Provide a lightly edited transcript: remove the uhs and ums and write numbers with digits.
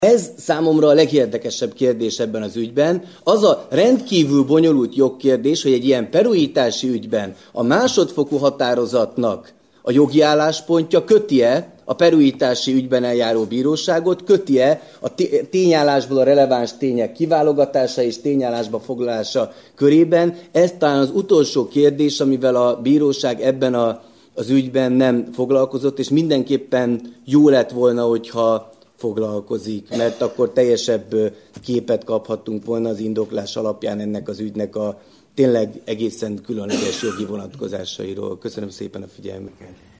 Ez számomra a legérdekesebb kérdés ebben az ügyben. Az a rendkívül bonyolult jogkérdés, hogy egy ilyen peruítási ügyben a másodfokú határozatnak a jogi álláspontja köti-e a peruítási ügyben eljáró bíróságot, köti-e a tényállásból a releváns tények kiválogatása és tényállásba foglalása körében. Ez talán az utolsó kérdés, amivel a bíróság ebben az ügyben nem foglalkozott, és mindenképpen jó lett volna, hogyha foglalkozik, mert akkor teljesebb képet kaphattunk volna az indoklás alapján ennek az ügynek a tényleg egészen különleges jogi vonatkozásairól. Köszönöm szépen a figyelmüket.